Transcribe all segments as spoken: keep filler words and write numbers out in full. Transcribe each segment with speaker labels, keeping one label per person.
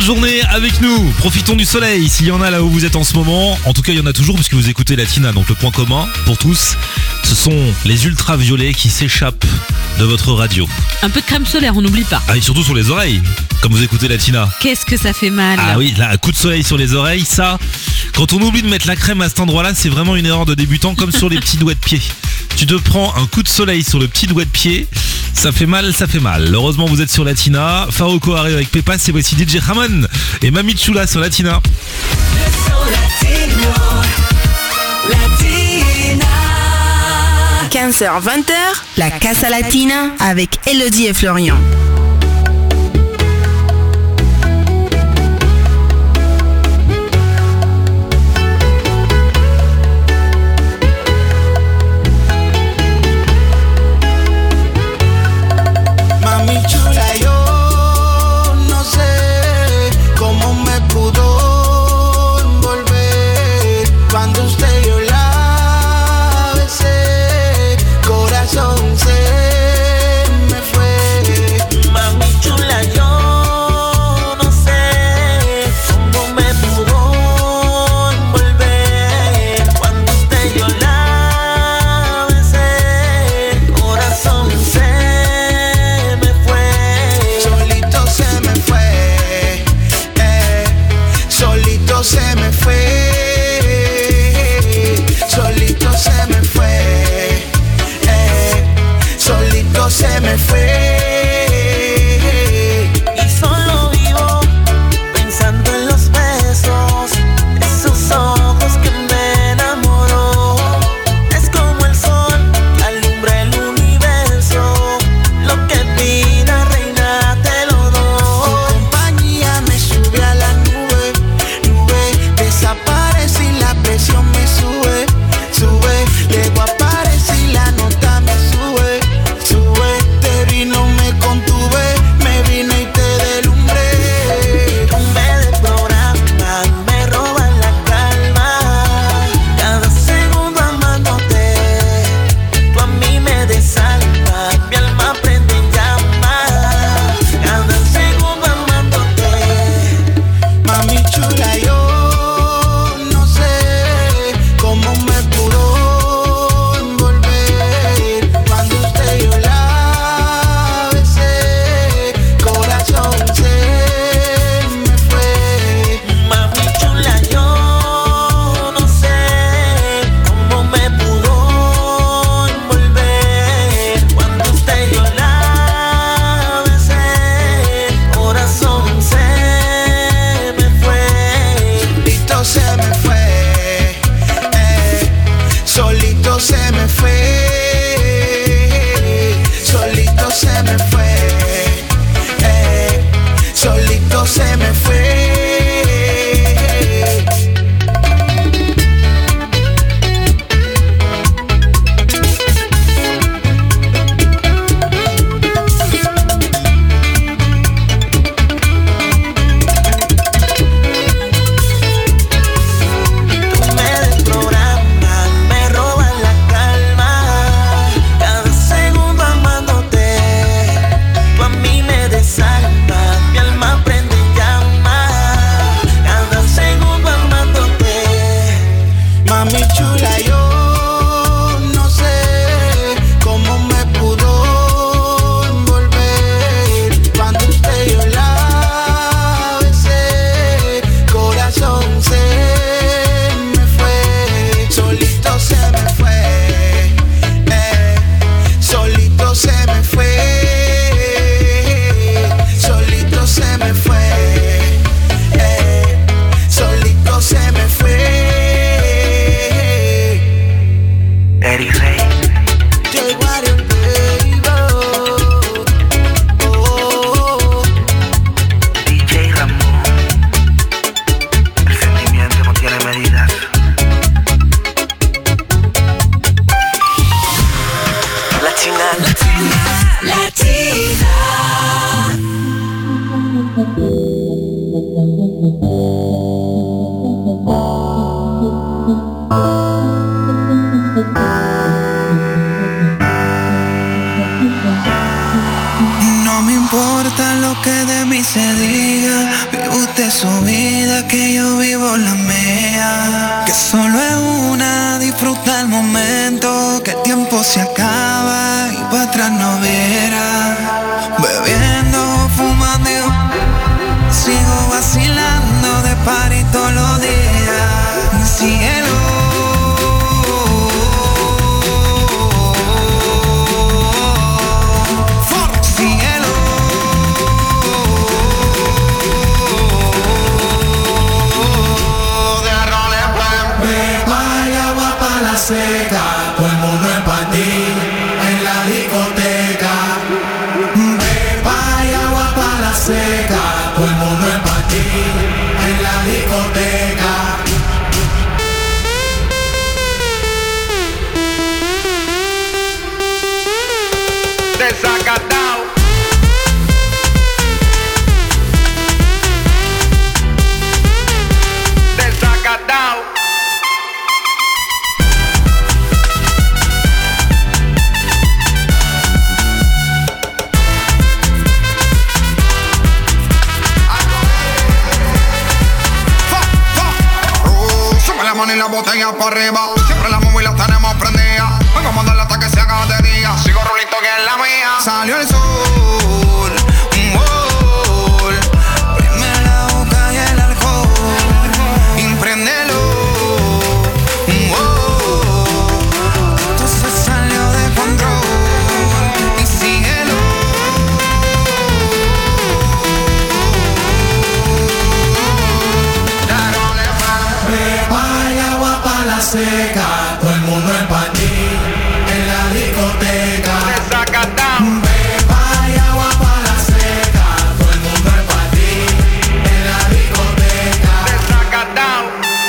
Speaker 1: journée avec nous. Profitons du soleil s'il y en a là où vous êtes en ce moment. En tout cas, il y en a toujours puisque vous écoutez Latina. Donc le point commun pour tous, ce sont les ultraviolets qui s'échappent de votre radio.
Speaker 2: Un peu de crème solaire, on n'oublie pas.
Speaker 1: Ah, et surtout sur les oreilles, comme vous écoutez Latina.
Speaker 2: Qu'est-ce que ça fait mal.
Speaker 1: Ah oui, là, un coup de soleil sur les oreilles, ça, quand on oublie de mettre la crème à cet endroit-là, c'est vraiment une erreur de débutant, comme sur les petits doigts de pied. Tu te prends un coup de soleil sur le petit doigt de pied, ça fait mal, ça fait mal. Heureusement, vous êtes sur Latina. Farouko arrive avec Pepas et voici D J Ramon et Mami Chula sur Latina.
Speaker 3: quinze heures vingt heures, la Casa Latina avec Elodie et Florian.
Speaker 4: Se me fue mía. Que solo es una, disfruta el momento, que el tiempo se acaba y para atrás no verá. Bebiendo, fumando, sigo vacilando de party todos los días. Cielo, cielo, de roles,
Speaker 5: beba y agua pa' la seca, todo el mundo es pa' ti en la discoteca. Beba y agua pa' la seca, todo el mundo es pa' ti en la discoteca.
Speaker 4: Desacatao. Desacatao.
Speaker 6: Uh, sube la mano y la botella para arriba. Siempre las móviles las tenemos prendidas. Vengo a mandarle hasta que se haga de día. Sigo rolito que es la mía.
Speaker 4: Salió el sol, un gol. Prime la boca y el alcohol. Impréndelo, un gol. Esto se salió de control. Y síguelo.
Speaker 5: Beba y agua pa' la seca, todo el mundo es pa' ti en la discoteca.
Speaker 4: Desacatao.
Speaker 5: Beba y agua pa' la seca, todo el mundo es pa' ti en la discoteca.
Speaker 4: Desacatao.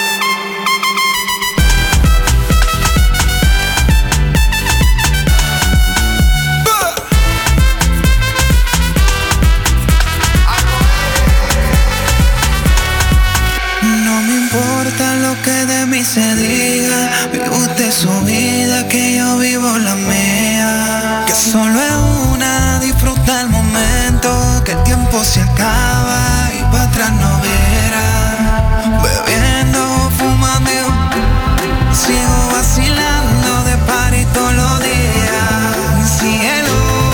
Speaker 4: No me importa lo que de mí se diga. Vive usted su vida, que yo vivo la mía. Que solo es una, disfruta el momento, que el tiempo se acaba y para atrás no verá. Bebiendo, fumando, sigo vacilando de party todos los días. Cielo,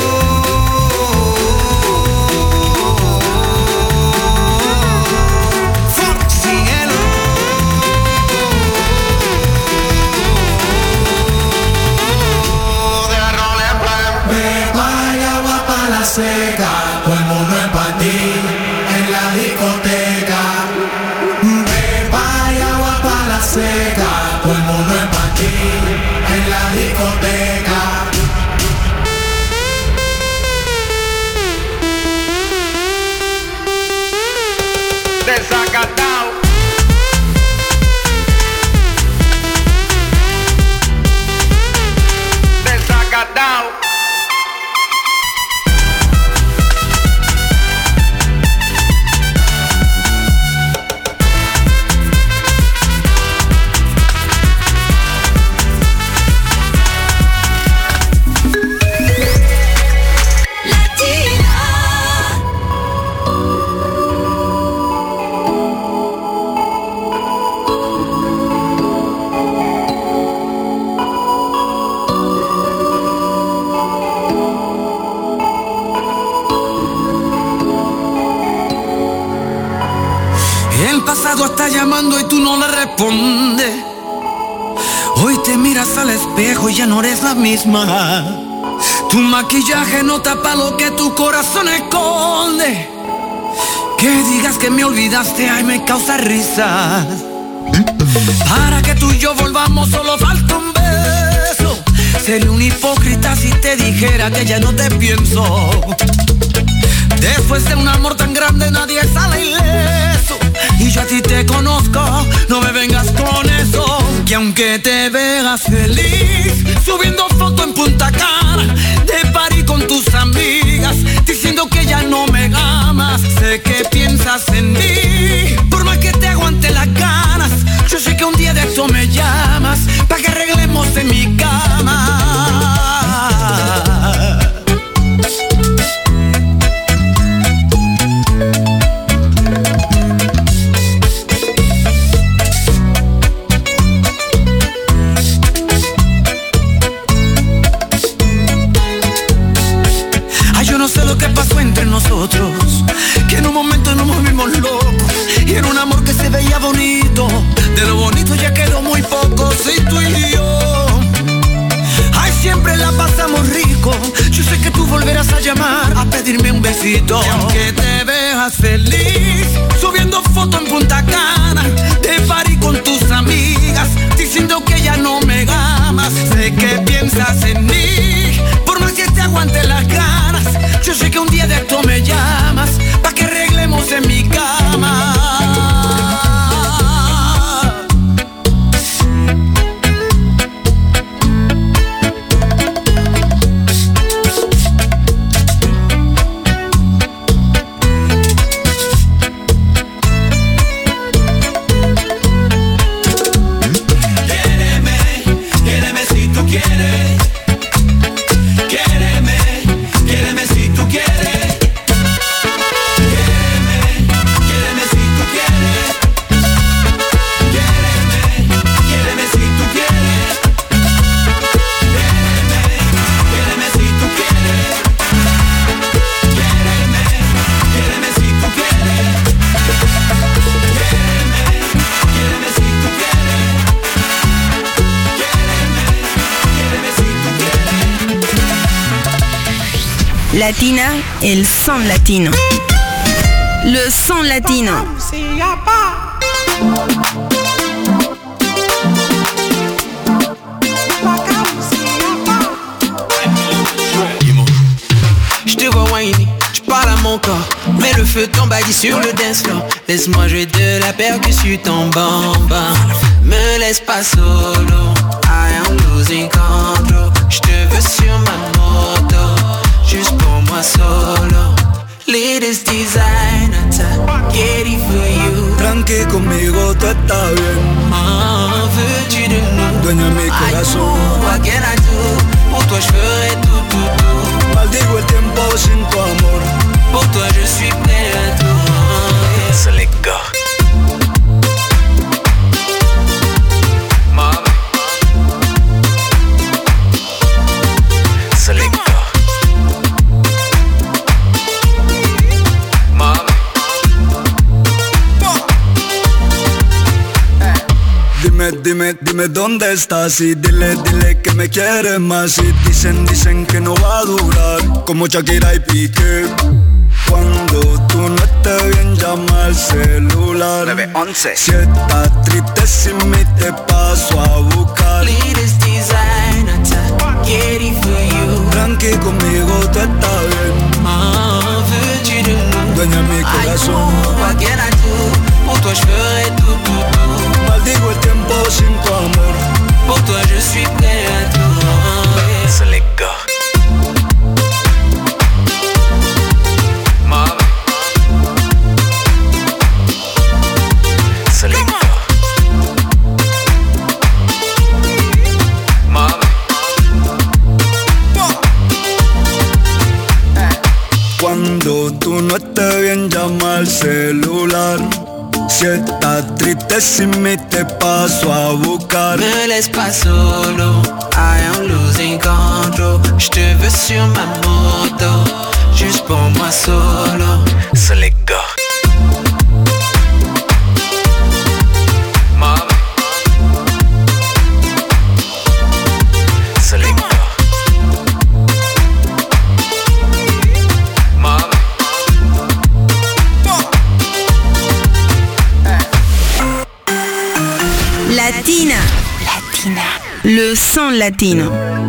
Speaker 4: cielo, de roles,
Speaker 5: Beba y agua pa' la seca, todo el mundo es pa' ti en la discoteca. Beba y agua pa' la seca, todo el mundo es pa' ti en la discoteca.
Speaker 4: desacatao. Desacatao.
Speaker 7: El pasado está llamando y tú no le respondes. Hoy te miras al espejo y ya no eres la misma. Tu maquillaje no tapa lo que tu corazón esconde. Que digas que me olvidaste, ay, me causa risa. Para que tú y yo volvamos solo falta un beso. Sería un hipócrita si te dijera que ya no te pienso. Después de un amor tan grande nadie sale ileso. Y yo a ti te conozco, no me vengas con eso. Que aunque te veas feliz subiendo foto en Punta Cana, de party con tus amigas, diciendo que ya no me amas, sé que piensas en mí. Por más que te aguante las ganas, yo sé que un día de eso me llamas, pa' que arreglemos en mi cama. y tú y yo. Ay, siempre la pasamos rico. Yo sé que tú volverás a llamar a pedirme un besito. Y aunque te veas feliz subiendo fotos en Punta Cana, de party con tus amigas, diciendo que ya no me amas, sé que piensas en mí, por más que te aguante las ganas. Yo sé que un día de esto me llamas, pa' que arreglemos en mi cama.
Speaker 3: Latina, el son latino. Le son latino.
Speaker 8: Je te vois whiny, tu parles à mon corps, mets le feu t'emballe sur le dance floor. Laisse-moi jouer de la percussion en bamba. Me laisse pas solo, I am losing control. Je te veux sur ma moto, juste pour moi solo. Latest designer, get it for you.
Speaker 5: Tranqui, conmigo tú estás bien.
Speaker 8: Ah, veux-tu de nous?
Speaker 5: Dueña mi corazón.
Speaker 8: What can I do? Pour toi je ferai tout, tout, tout.
Speaker 5: Maldigo el tiempo sin tu amor.
Speaker 8: Pour toi je suis prêt à tout. Yeah.
Speaker 1: C'est les gars. C'est les gars.
Speaker 5: Dime, dime, dime dónde estás y dile, dile que me quieres más. Y dicen, dicen que no va a durar, como Shakira y Piqué. Cuando tú no estés bien, llama al celular nueve once. Si estás triste sin mí, te paso a buscar.
Speaker 8: Latest designer, get it for you.
Speaker 5: Tranqui, conmigo tú estás bien.
Speaker 8: Ah, veux-tu de nous?
Speaker 5: Dueña mi corazón.
Speaker 8: What can I do? Pour toi je ferai tout, tout, tout.
Speaker 5: Maldigo el tiempo sin tu amor.
Speaker 8: Pour toi je suis prêt à tout. Yeah.
Speaker 1: C'est les gars. C'est les gars.
Speaker 5: Cuando tú no estés bien, llama al celular. Si estás triste sin mí, te paso a buscar.
Speaker 8: Me laisse pas solo, I am losing control. Je te veux sur ma moto, juste pour moi solo.
Speaker 1: C'est les gars. C'est les gars.
Speaker 3: Latina. Latina. Le son latino.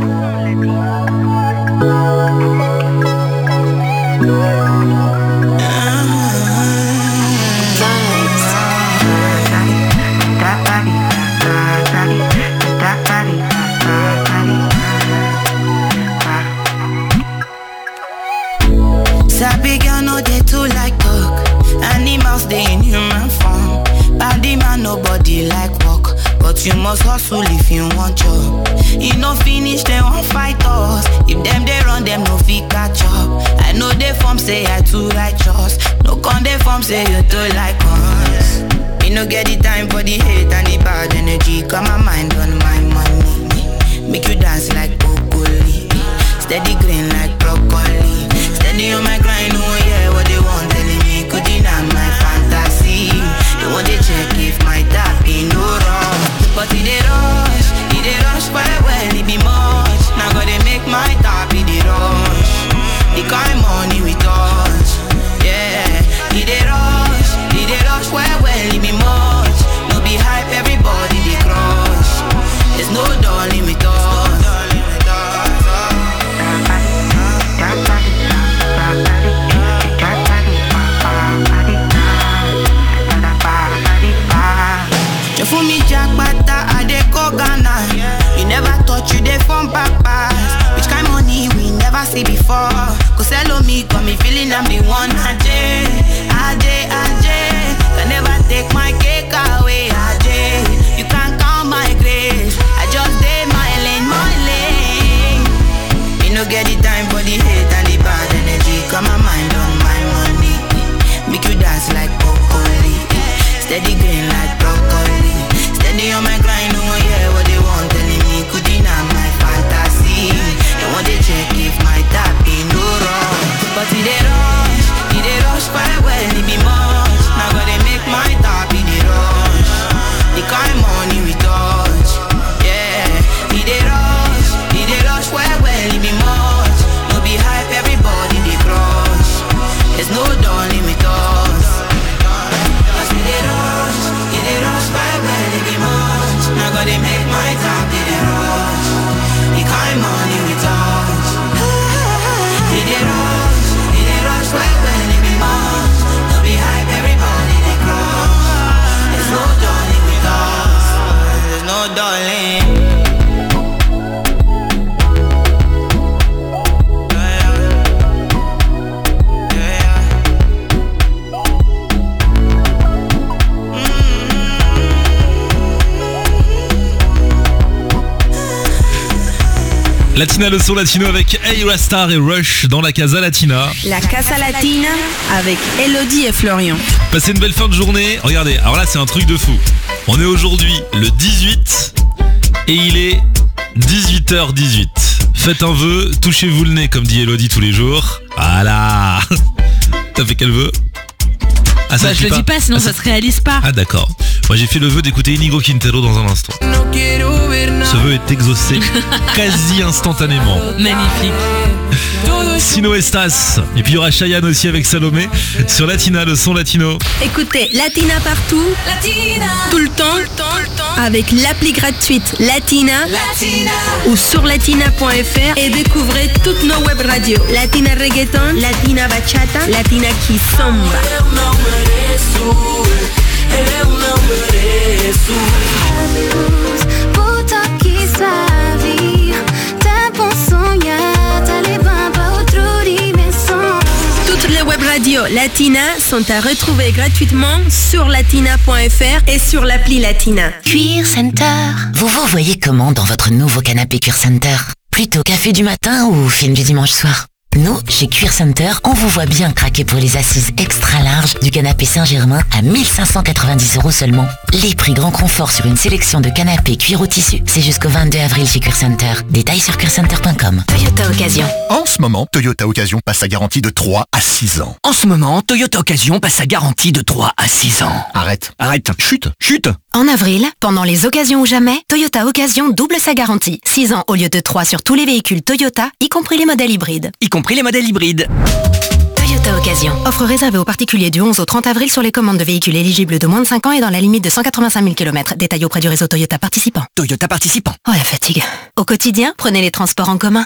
Speaker 9: Sabi girl no dey too like talk. Animals dey in human form. Body man nobody like work, but you must hustle if you want job. You no finish they won't fight us. If them they run them no fit catch up. I know they form say I too righteous. No con they form say you too like us. Me no get the time for the hate and the bad energy. Got my mind on my money. Make you dance like broccoli. Steady green like broccoli. Steady on my grind, oh yeah, what they want telling me could deny my fantasy. They want to check if my tap be no wrong, but it they rush. jackpata, I dey go Ghana. You never thought you dey from papas. Which kind money we never see before. Cause hello me, got me feeling I'm the one. Ajay, Ajay, Ajay. Can never take my cake away, Ajay. You can't count my grace. I just did my lane, my lane. Me no get the time for the hate and the bad energy. Got my mind on my money. Make you dance like broccoli. Steady green like broccoli. Steady on my grind, no one hear what they want telling me. Could deny my fantasy. They want to check if my tap ain't no wrong. But it dey rush, it dey rush fire well, it be much. Now gotta make my tap, it dey rush. The kind money we touch, yeah. It dey rush, it dey rush well well, it be much. No be hype, everybody dey crush. There's no darling with us. Cause it dey rush, it dey rush fire well, it be much. Now gotta make my tap, it dey rush. The kind money we touch, it dey rush, it dey rush well well, it be much. No be hype, everybody dey crush. There's no darling with us. There's no darling.
Speaker 1: Latina, le son latino avec Ayra Starr et Rush dans la Casa Latina.
Speaker 3: La Casa Latina avec Elodie et Florian.
Speaker 1: Passez une belle fin de journée. Regardez, alors là c'est un truc de fou. On est aujourd'hui le dix-huit et il est dix-huit heures dix-huit. Faites un vœu, touchez-vous le nez comme dit Elodie tous les jours. Voilà. T'as fait quel vœu? Ah, ça
Speaker 2: bah, je le dis pas, sinon ah, ça, ça se réalise pas.
Speaker 1: Ah d'accord. Moi j'ai fait le vœu d'écouter Inigo Quintero dans un instant. Ce vœu est exaucé quasi instantanément.
Speaker 2: Magnifique.
Speaker 1: Sino Estas. Et puis il y aura Chayanne aussi avec Salomé sur Latina, le son latino.
Speaker 3: Écoutez Latina partout, Latina. Tout le temps, tout le temps, tout le temps. Avec l'appli gratuite Latina, Latina. Ou sur latina point f r et découvrez toutes nos web radios. Latina Reggaeton, Latina Bachata, Latina Kizomba. Toutes les web radios Latina sont à retrouver gratuitement sur latina point f r et sur l'appli Latina.
Speaker 10: Cuir Center. Vous vous voyez comment dans votre nouveau canapé Cuir Center? Plutôt café du matin ou film du dimanche soir? Nous, chez Cuir Center, on vous voit bien craquer pour les assises extra larges du canapé Saint-Germain à mille cinq cent quatre-vingt-dix euros seulement. Les prix grand confort sur une sélection de canapés cuir au tissu, c'est jusqu'au vingt-deux avril chez Cuir Center. Détails sur cuir center point com. Toyota Occasion.
Speaker 11: En ce moment, Toyota Occasion passe sa garantie de trois à six ans.
Speaker 12: En ce moment, Toyota Occasion passe sa garantie de trois à six ans.
Speaker 11: Arrête.
Speaker 12: Arrête.
Speaker 11: Chute.
Speaker 12: Chute.
Speaker 10: En avril, pendant les occasions ou jamais, Toyota Occasion double sa garantie. six ans au lieu de trois sur tous les véhicules Toyota, y compris les modèles hybrides.
Speaker 12: Y compris les modèles hybrides.
Speaker 10: Toyota Occasion. Offre réservée aux particuliers du onze au trente avril sur les commandes de véhicules éligibles de moins de cinq ans et dans la limite de cent quatre-vingt-cinq mille kilomètres. Détail auprès du réseau Toyota participant.
Speaker 12: Toyota participant.
Speaker 10: Oh la fatigue. Au quotidien, prenez les transports en commun.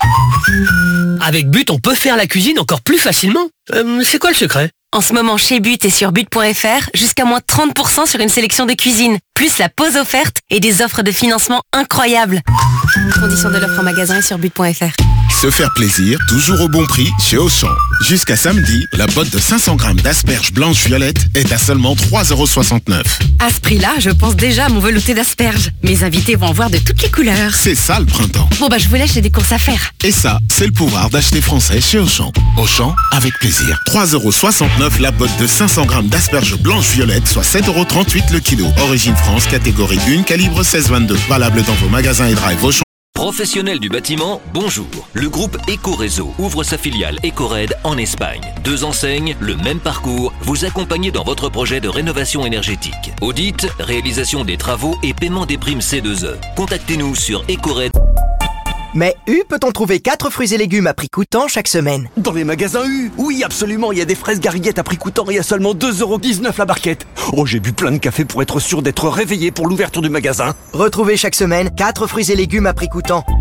Speaker 13: Avec But, on peut faire la cuisine encore plus facilement. Euh, c'est quoi le secret?
Speaker 10: En ce moment, chez But et sur but point f r, jusqu'à moins trente pour cent sur une sélection de cuisine, plus la pause offerte et des offres de financement incroyables. Conditions de l'offre en magasin et sur but point f r.
Speaker 11: Se faire plaisir, toujours au bon prix, chez Auchan. Jusqu'à samedi, la botte de cinq cents grammes d'asperges blanches violettes est à seulement trois euros soixante-neuf.
Speaker 14: À ce prix-là, je pense déjà à mon velouté d'asperges. Mes invités vont en voir de toutes les couleurs.
Speaker 11: C'est ça le printemps.
Speaker 14: Bon bah je vous laisse, j'ai des courses à faire.
Speaker 11: Et ça, c'est le pouvoir d'acheter français chez Auchan. Auchan, avec plaisir. trois euros soixante-neuf la botte de cinq cents grammes d'asperges blanches violettes, soit sept euros trente-huit le kilo. Origine France, catégorie un, calibre seize vingt-deux. Valable dans vos magasins et drive Auchan.
Speaker 15: Professionnels du bâtiment, bonjour. Le groupe Ecoréseau ouvre sa filiale Ecored en Espagne. Deux enseignes, le même parcours, vous accompagner dans votre projet de rénovation énergétique. Audit, réalisation des travaux et paiement des primes C deux E. Contactez-nous sur Ecored.
Speaker 16: Mais U peut-on trouver quatre fruits et légumes à prix coûtant chaque semaine?
Speaker 17: Dans les magasins U, oui absolument, il y a des fraises gariguettes à prix coûtant et à seulement deux euros dix-neuf la barquette. Oh, j'ai bu plein de café pour être sûr d'être réveillé pour l'ouverture du magasin.
Speaker 16: Retrouvez chaque semaine quatre fruits et légumes à prix coûtant.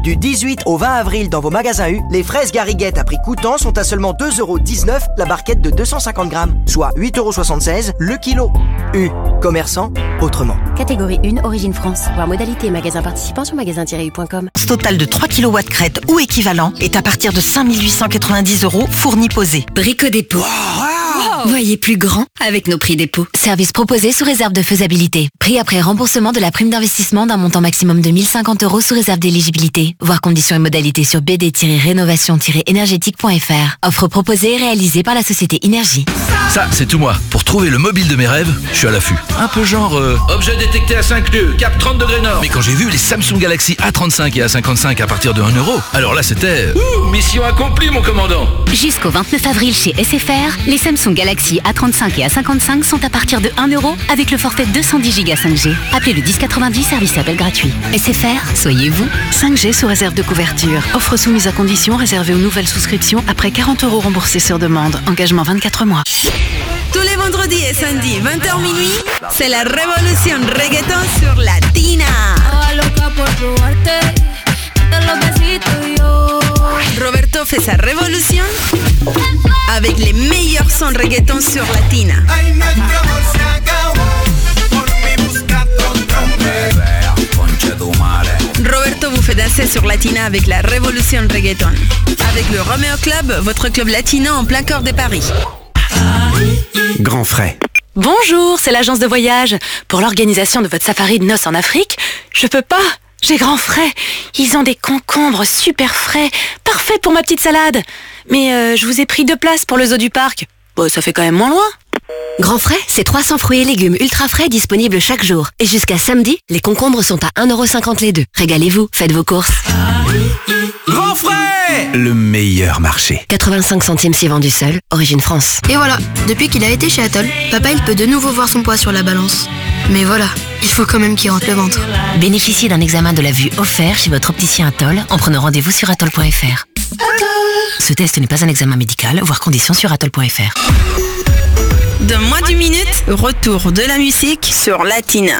Speaker 16: Du dix-huit au vingt avril dans vos magasins U, les fraises Garriguette à prix coûtant sont à seulement deux euros dix-neuf la barquette de deux cent cinquante grammes, soit huit euros soixante-seize le kilo. U, commerçant autrement.
Speaker 18: Catégorie un, origine France. Voir modalité magasin participant sur magasin tiret u point com.
Speaker 19: Ce total de trois kilowatts crête ou équivalent est à partir de cinq mille huit cent quatre-vingt-dix euros fourni posé.
Speaker 14: Brico Dépôt.
Speaker 19: Wow.
Speaker 14: Voyez plus grand avec nos prix dépôt.
Speaker 10: Service proposé sous réserve de faisabilité. Prix après remboursement de la prime d'investissement d'un montant maximum de mille cinquante euros sous réserve d'éligibilité. Voir conditions et modalités sur b d tiret rénovation tiret énergétique point f r. Offre proposée et réalisée par la société Énergie.
Speaker 20: Ça, c'est tout moi. Pour trouver le mobile de mes rêves, je suis à l'affût. Un peu genre... Euh, objet détecté à cinq nœuds, cap trente degrés nord. Mais quand j'ai vu les Samsung Galaxy A trente-cinq et A cinquante-cinq à partir de un euro, alors là c'était... Ouh, mission accomplie mon commandant.
Speaker 10: Jusqu'au vingt-neuf avril chez S F R, les Samsung Galaxy A trente-cinq et A cinquante-cinq sont à partir de un euro avec le forfait deux cent dix giga cinq G. Appelez le dix quatre-vingt-dix, service appel gratuit. S F R, soyez vous.
Speaker 21: cinq G sous réserve de couverture. Offre soumise à condition réservée aux nouvelles souscriptions après quarante euros remboursés sur demande. Engagement vingt-quatre mois.
Speaker 3: Tous les vendredis et samedis, vingt heures minuit, c'est la révolution reggaeton sur Latina. Roberto fait sa révolution avec les meilleurs sons reggaeton sur Latina. Roberto vous fait danser sur Latina avec la révolution reggaeton. Avec le Romeo Club, votre club latino en plein cœur de Paris.
Speaker 22: Grand frais.
Speaker 21: Bonjour, c'est l'agence de voyage. Pour l'organisation de votre safari de noces en Afrique, je peux pas. J'ai grand frais. Ils ont des concombres super frais, parfaits pour ma petite salade. Mais euh, je vous ai pris deux places pour le zoo du parc. Bon, ça fait quand même moins loin.
Speaker 18: Grand frais, c'est trois cents fruits et légumes ultra frais disponibles chaque jour. Et jusqu'à samedi, les concombres sont à un euro cinquante les deux. Régalez-vous, faites vos courses.
Speaker 22: Grand frais, le meilleur marché.
Speaker 18: quatre-vingt-cinq centimes si vendu seul, origine France.
Speaker 23: Et voilà, depuis qu'il a été chez Atoll, papa il peut de nouveau voir son poids sur la balance. Mais voilà, il faut quand même qu'il rentre le ventre.
Speaker 10: Bénéficiez d'un examen de la vue offert chez votre opticien Atoll en prenant rendez-vous sur atoll point f r. Ce test n'est pas un examen médical, voire conditions sur atoll point f r.
Speaker 3: Dans moins d'une minute, retour de la musique sur Latina.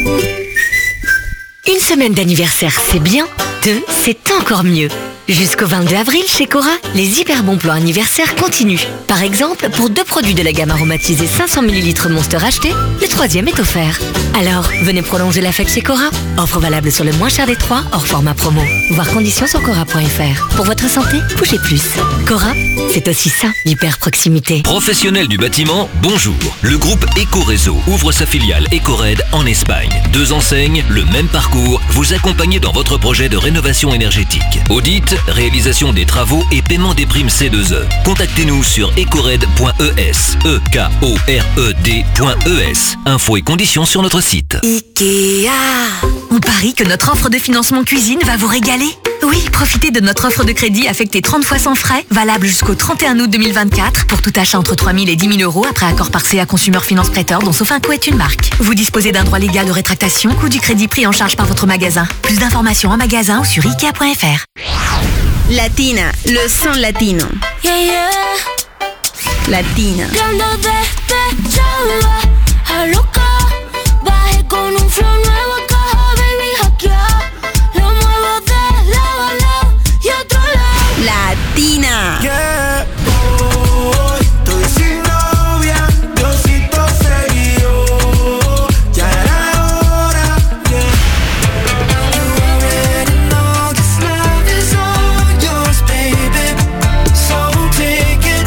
Speaker 10: Une semaine d'anniversaire, c'est bien. Deux, c'est encore mieux. Jusqu'au vingt-deux avril, chez Cora, les hyper bons plans anniversaires continuent. Par exemple, pour deux produits de la gamme aromatisée cinq cents millilitres Monster achetés, le troisième est offert. Alors, venez prolonger la fête chez Cora. Offre valable sur le moins cher des trois, hors format promo. Voir conditions sur cora point f r. Pour votre santé, bougez plus. Cora, c'est aussi ça, l'hyper proximité.
Speaker 15: Professionnels du bâtiment, bonjour. Le groupe Ecoréseau ouvre sa filiale Ecored en Espagne. Deux enseignes, le même parcours, vous accompagner dans votre projet de rénovation énergétique. Audit, réalisation des travaux et paiement des primes C deux E. Contactez-nous sur ecored point e s, e k o r e d point e s. Infos et conditions sur notre site.
Speaker 19: Ikea. On parie que notre offre de financement cuisine va vous régaler. Oui, profitez de notre offre de crédit affectée trente fois sans frais, valable jusqu'au trente et un août deux mille vingt-quatre, pour tout achat entre trois mille et dix mille euros après accord par C A Consumer Finance Prêteur, dont Sofinco est une marque. Vous disposez d'un droit légal de rétractation ou du crédit pris en charge par votre magasin. Plus d'informations en magasin ou sur ikea point f r.
Speaker 3: Latina, le son latino.
Speaker 24: Yeah, yeah.
Speaker 3: Latina.
Speaker 24: Ando despechada, a loca. Bajé con un flow nuevo a caja, baby, hackear. Lo muevo de lado a lado y otro lado.
Speaker 3: Latina.
Speaker 5: Yeah. Oh, estoy sin novia, Diosito seguido. Ya era hora, yeah. You already know this love is all yours, baby. So take it.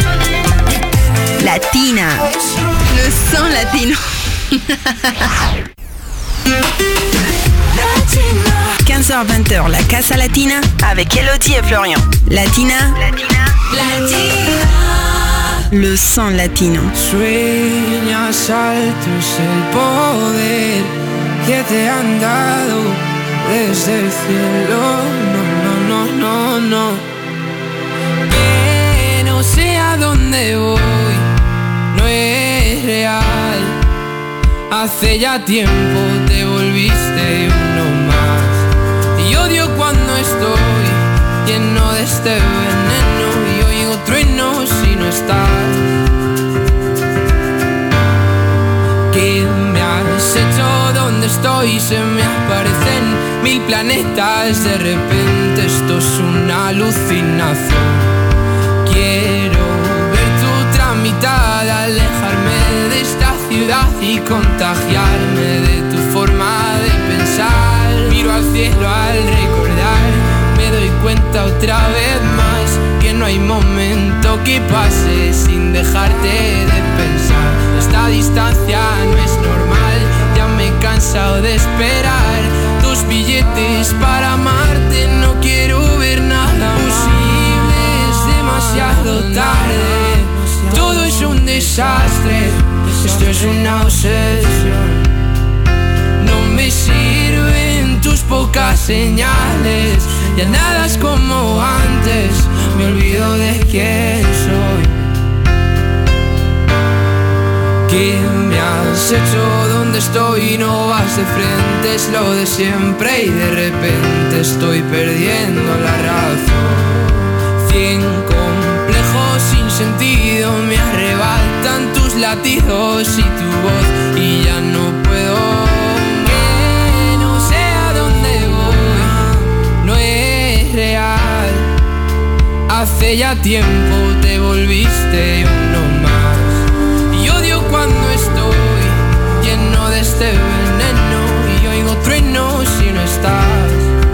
Speaker 3: Latina. Le son latino. quinze heures vingt heures, la Casa Latina avec Elodie et Florian. Latina. Latina. Latina. Le son latino.
Speaker 25: Sueñas alto es el poder que te han dado desde el cielo. No, no, no, no, no. Que no sé a dónde voy, no es real. Hace ya tiempo te volviste uno más. Y odio cuando estoy lleno de este veneno y oigo truenos si no estás. ¿Qué me has hecho? ¿Dónde estoy? Se me aparecen mil planetas. De repente esto es una alucinación. Quiero ver tu tramitada, alejarme de esta ciudad y contagiarme de tu forma de pensar. Miro al cielo al recordar, me doy cuenta otra vez más que no hay momento que pase sin dejarte de pensar. Esta distancia no es normal, ya me he cansado de esperar tus billetes para amarte. No quiero ver nada posible, es demasiado tarde. Todo es un desastre, esto es una obsesión. No me sirven tus pocas señales, ya nada es como antes, me olvido de quién soy. ¿Qué me has hecho? ¿Dónde estoy? No vas de frente, es lo de siempre y de repente estoy perdiendo la razón. Cien complejos sin sentido me arrebatan tus latidos y tu voz y ya no puedo. Que no sé a dónde voy, no es real. Hace ya tiempo te volviste uno más. Y odio cuando estoy lleno de este veneno y oigo truenos si no estás.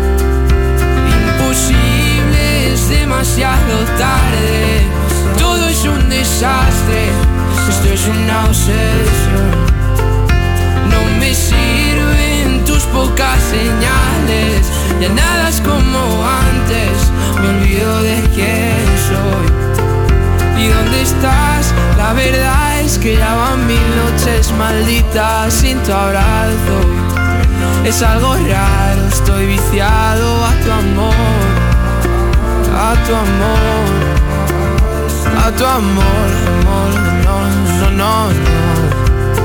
Speaker 25: Imposible, es demasiado tarde. Todo es un desastre, esto es una obsesión. No me sirven tus pocas señales, ya nada es como antes, me olvido de quién soy. ¿Y dónde estás? La verdad es que ya van mil noches malditas sin tu abrazo. Es algo raro, estoy viciado a tu amor, a tu amor, a tu amor, amor, no, no, no, no.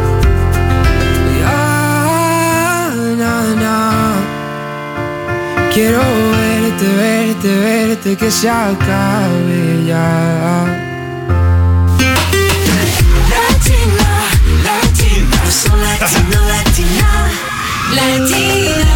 Speaker 25: Ya, na, na. Quiero verte, verte, verte, que se acabe ya.
Speaker 5: So Latino, Latina, Latina.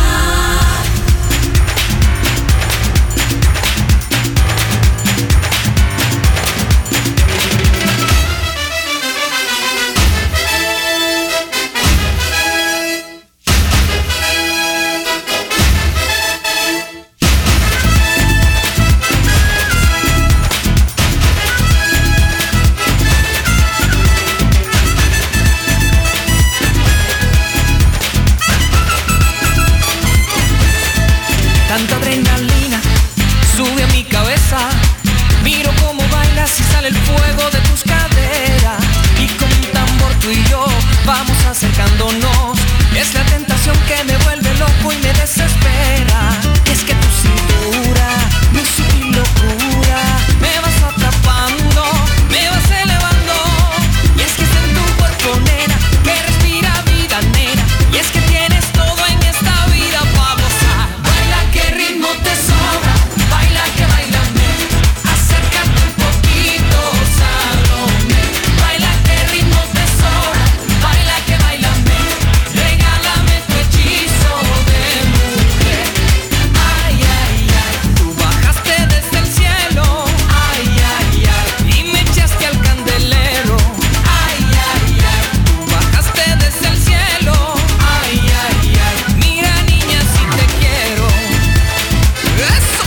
Speaker 4: Acercándonos, es la tentación que me vuelve loco y me desespera. Es que tu cintura, mi sutil locura, me vas atrapando, me vas elevando. Y es que está en tu cuerpo, nena, que respira vida, nena. Y es que tienes todo en esta vida para gozar. Baila que ritmo te sobra, baila que bailame. Acércate un poquito, Salomé. Baila que ritmo te sobra, baila que bailame. Regálame tu hechizo de mujer. Ay, ay, ay, tú bajaste desde el cielo. Ay, ay, ay, y me echaste al candelero. Ay, ay, ay, tú bajaste desde el cielo. Ay, ay, ay, mira niña si te quiero. Eso.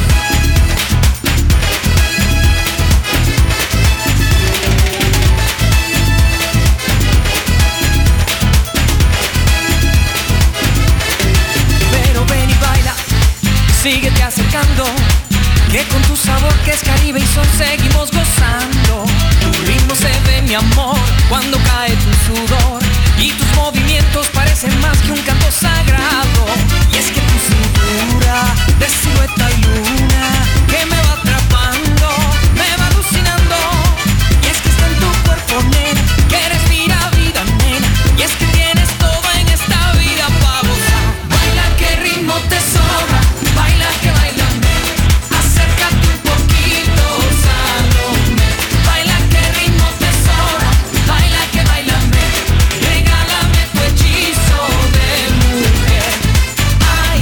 Speaker 4: Pero ven y baila, síguete acercando, que con tu sabor que es Caribe y sol seguimos gozando. Tu ritmo se ve, mi amor, cuando cae tu sudor, y tus movimientos parecen más que un canto sagrado. Y es que tu cintura de silueta y luna, que me va atrapando, me va alucinando. Y es que está en tu cuerpo, nena, que respira vida, nena. Y es que tienes todo en esta vida para gozar. Baila que ritmo te sobra, baila que bailame. Acércate un poquito, Salomé. Baila que ritmo te sobra, baila que bailame. Regálame tu hechizo de mujer. Ay,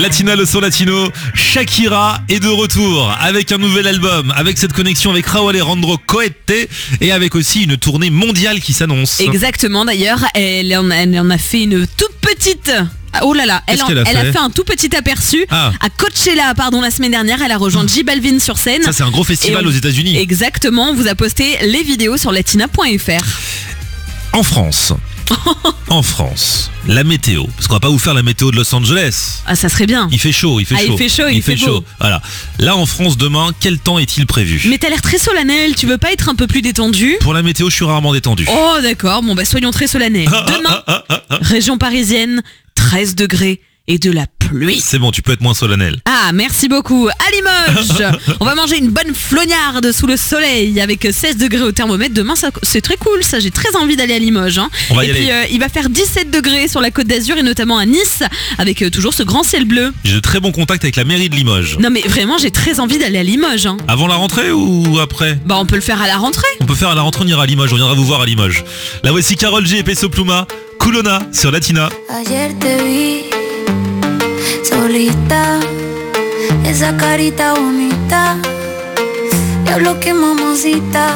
Speaker 1: Latina, le son latino, Shakira est de retour avec un nouvel album, avec cette connexion avec Rauw Alejandro Cohete et avec aussi une tournée mondiale qui s'annonce.
Speaker 2: Exactement, d'ailleurs, elle en a, elle en a fait une toute petite... Oh là là, elle, en,
Speaker 1: a,
Speaker 2: elle
Speaker 1: fait
Speaker 2: a fait un tout petit aperçu
Speaker 1: ah.
Speaker 2: à Coachella, pardon, la semaine dernière. Elle a rejoint J Balvin sur scène.
Speaker 1: Ça, c'est un gros festival
Speaker 2: on,
Speaker 1: aux États-Unis.
Speaker 2: Exactement, on vous a posté les vidéos sur latina point f r.
Speaker 1: En France, en France, la météo, parce qu'on va pas vous faire la météo de Los Angeles.
Speaker 2: Ah, ça serait bien.
Speaker 1: Il fait chaud, il fait
Speaker 2: ah,
Speaker 1: chaud.
Speaker 2: Il fait chaud, il,
Speaker 1: il
Speaker 2: fait,
Speaker 1: fait
Speaker 2: beau.
Speaker 1: chaud. Voilà. Là, en France, demain, quel temps est-il prévu?
Speaker 2: Mais t'as l'air très solennel, tu veux pas être un peu plus détendu?
Speaker 1: Pour la météo, je suis rarement détendu.
Speaker 2: Oh, d'accord, bon, bah, soyons très solennels. Demain, région parisienne, treize degrés. Et de la pluie.
Speaker 1: C'est bon, tu peux être moins solennel.
Speaker 2: Ah, merci beaucoup. À Limoges, on va manger une bonne flognarde sous le soleil avec seize degrés au thermomètre. Demain, ça, c'est très cool, ça. J'ai très envie d'aller à Limoges. Hein.
Speaker 1: On va y
Speaker 2: et puis, euh, il va faire dix-sept degrés sur la Côte d'Azur et notamment à Nice avec euh, toujours ce grand ciel bleu.
Speaker 1: J'ai de très bons contacts avec la mairie de Limoges.
Speaker 2: Non, mais vraiment, j'ai très envie d'aller à Limoges. Hein.
Speaker 1: Avant la rentrée ou après?
Speaker 2: Bah, on peut le faire à la rentrée.
Speaker 1: On peut faire à la rentrée, on ira à Limoges. On viendra vous voir à Limoges. Là, voici Karol G et Peso Pluma, Culona sur Latina.
Speaker 24: Ayer te vi solita, esa carita bonita, diablo que mamacita,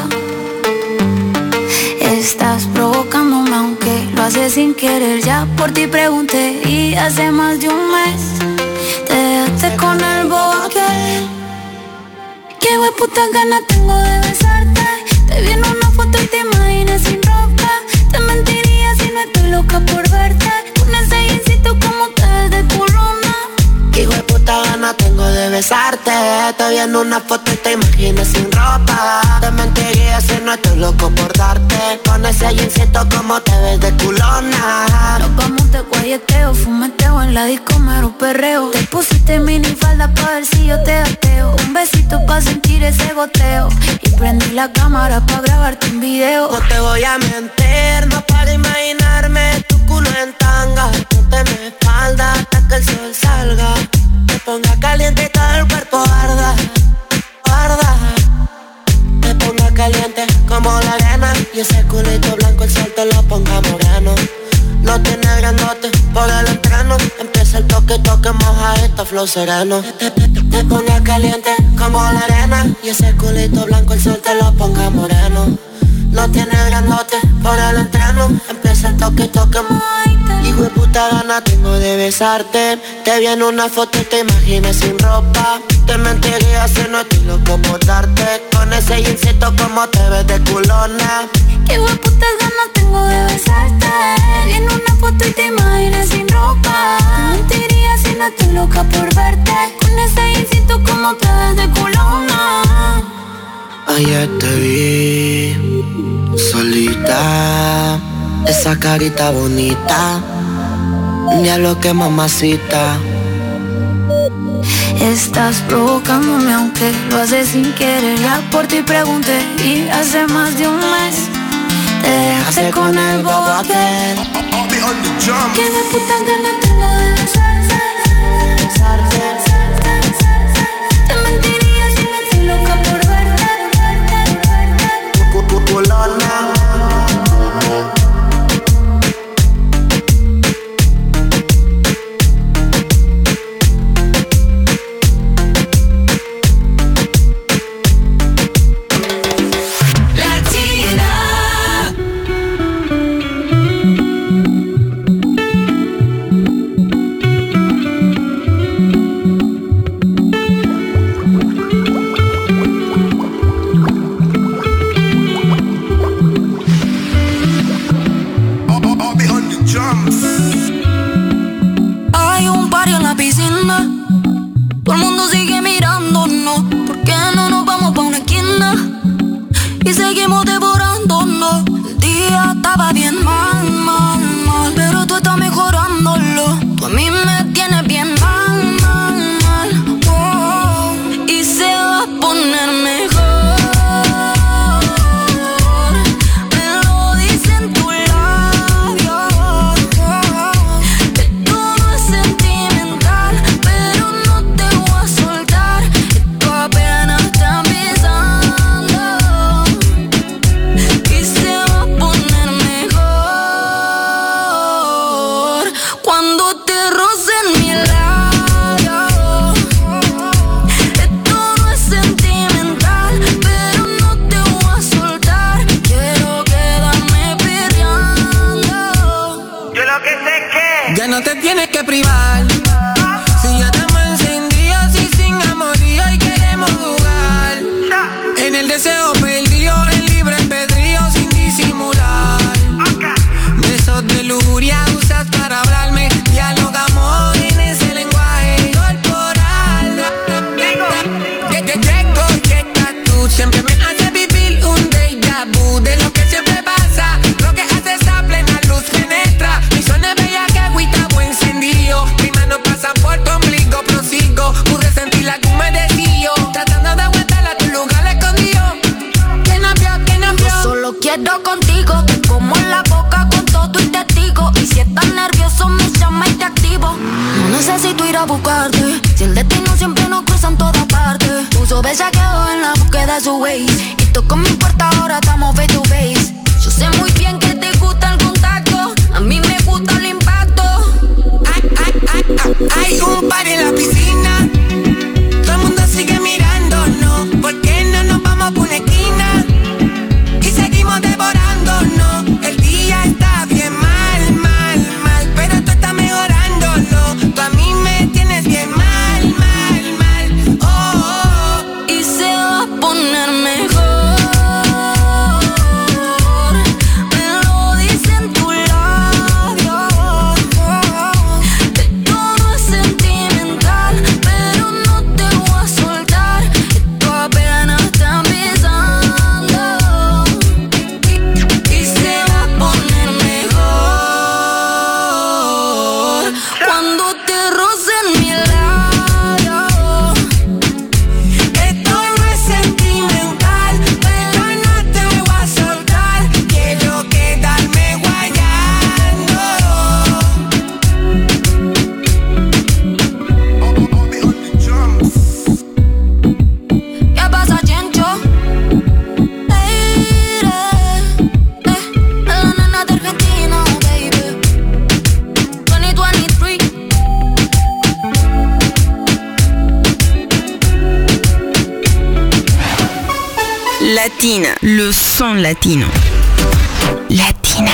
Speaker 24: estás provocándome aunque lo haces sin querer, ya por ti pregunté y hace más de un mes te dejaste con el bobo aquel. Qué hueputa ganas tengo de besarte, te vi en una foto y te imaginé sin ropa, te mentiría si no estoy loca por verte, con ese jeansito como te ves de culona.
Speaker 6: Qué hijo de puta gana tengo de besarte, te vi en una foto y te imaginé sin ropa, te mentiría si no estoy loco por darte, con ese jeansito como te ves de culona.
Speaker 24: Nos vamos de guayeteo, fumeteo en la disco mero perreo, te pusiste mini falda pa' ver si yo te ateo, un besito pa' sentir ese goteo, y prendí la cámara pa' grabarte un video.
Speaker 6: No te voy a mentir, no para imaginarme tu culo en tanga, ponte mi espalda hasta que el sol salga, me ponga caliente y todo el cuerpo arda, arda. Me ponga caliente como la arena y ese culito blanco el sol te lo ponga moreno. No tiene grandote por el entreno, empieza el toque, toque, moja esto, flow sereno. Te, te, te, te ponga caliente como la arena y ese culito blanco el sol te lo ponga moreno. No tiene grandote por el entreno, empieza el toque, toque, hijo de puta gana tengo de besarte, te vi en una foto y te imaginé sin ropa, te mentiría si no estoy loco por darte, con ese jeansito como te ves de culona.
Speaker 24: Qué hijo de puta ganas tengo de besarte, te vi en una foto y te imaginé sin ropa, te mentiría si no estoy loca por verte, con ese jeansito como te ves de culona.
Speaker 6: Ayer te vi solita, esa carita bonita, diablo que mamacita.
Speaker 24: Estás provocándome aunque lo haces sin querer, ya por ti pregunté y hace más de un mes te dejaste con el bobo aquel. Qué de puta ganas tengo de besarte, besarte. Te mentiría si no estoy loca por verte, verte,
Speaker 6: culona.
Speaker 24: Hay un party en la piscina, todo el mundo sigue mirándonos, ¿por qué no nos vamos pa' una esquina? Y seguimos devorándonos, el día estaba bien mal, mal, mal, pero tú estás mejorándolo, tú a mí me tienes bien mal, mal, mal, oh, y se va a poner mejor.
Speaker 25: Ya no te tienes que privar. Si ya estamos encendidos y sin amorío y queremos jugar. En el deseo perdido, en libre albedrío sin disimular. Besos de lujuria usas para hablarme. Dialogamos en ese lenguaje corporal. Llego, llegas tú, siempre me haces vivir un déjà vu de lo que siempre pasa. Lo que haces a plena luz penetra. Mi sueño es bella que agüita buen encendido. Mis manos pasan por tu ombligo, prosigo. Pude sentir la que me decía. Tratando de aguantar a tu lugar escondido. ¿Quién no vio? ¿Quién no vio?
Speaker 24: Yo solo quiero contigo. Te como en la boca con todo y testigo. Y si estás nervioso me llama y te activo. No necesito ir a buscarte. Si el destino siempre nos cruza en todas partes. Puso bellaqueo en la búsqueda de su ways. Y toco mi puerta, ahora estamos face to face. Yo sé muy bien que te gusta el contacto. A mí me gusta el impacto.
Speaker 25: Ay, ay, ay, ay, hay un par en la piscina. Todo el mundo sigue mirándonos. ¿Por qué no nos vamos por una esquina? Y seguimos devorándonos. El día está bien mal, mal, mal. Pero tú estás mejorándolo. Tú a mí me tienes bien mal, mal, mal. Oh, oh, oh.
Speaker 24: Y se va a poner mejor. Me lo dicen tus labios. Que todo es sentimental, pero no te voy a soltar. Esto apenas está empezando. Y, y se va a poner mejor cuando te rocen mi labio.
Speaker 25: esto no es sentimental, pero no te voy a soltar. Quiero quedarme guayando.
Speaker 24: ¿Qué pasa, Chencho? Lady, eh, la nena de Argentina, baby. veinte veintitrés.
Speaker 7: Latina, le son latino. Latina.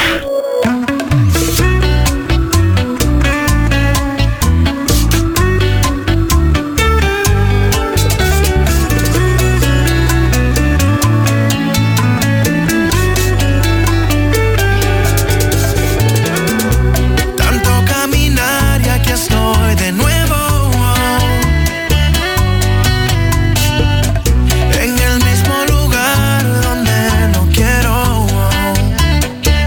Speaker 5: Tanto caminar y aquí estoy de nuevo. En el mismo lugar donde no quiero.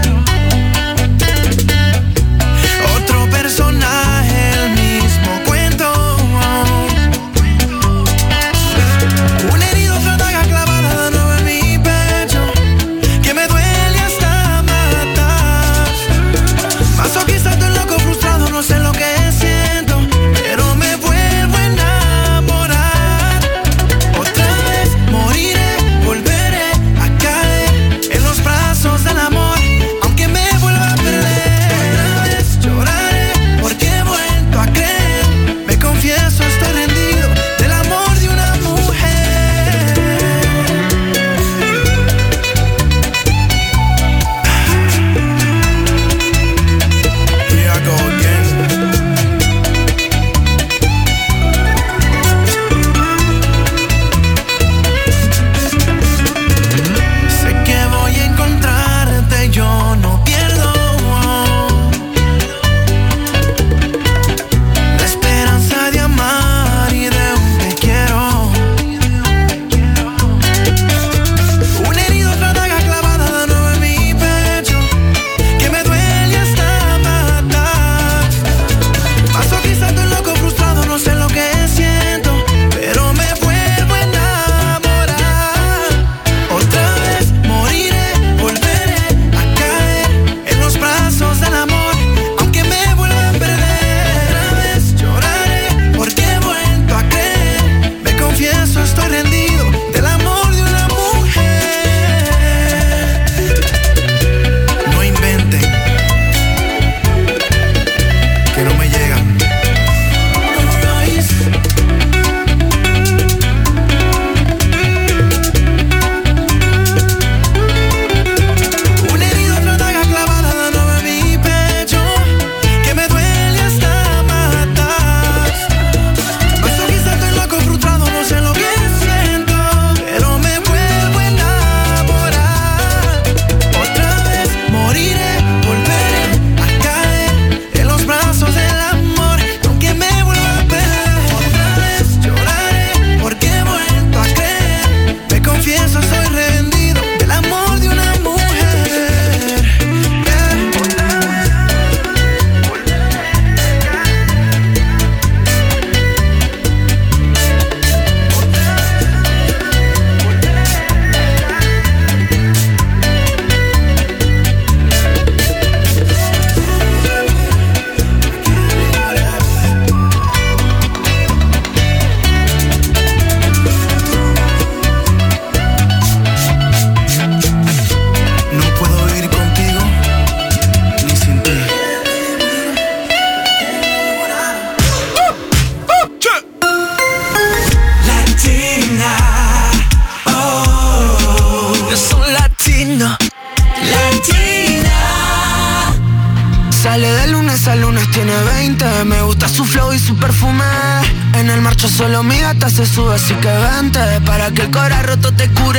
Speaker 8: veinte. Me gusta su flow y su perfume. En el marcho solo mi gata se sube, así que vente para que el corazón roto te cure.